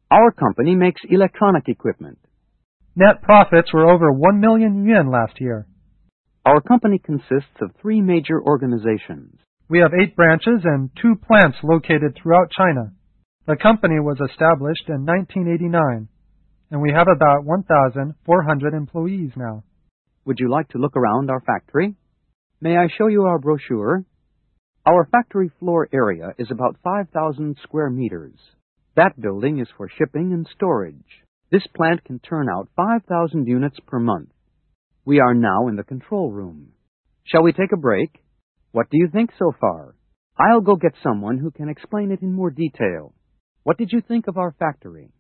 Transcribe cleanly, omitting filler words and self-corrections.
Our company makes electronic equipment. Net profits were over 1 million yuan last year. Our company consists of 3 major organizations. We have 8 branches and 2 plants located throughout China. The company was established in 1989, and we have about 1,400 employees now. Would you like to look around our factory? May I show you our brochure? Our factory floor area is about 5,000 square meters. That building is for shipping and storage. This plant can turn out 5,000 units per month. We are now in the control room. Shall we take a break? What do you think so far? I'll go get someone who can explain it in more detail. What did you think of our factory?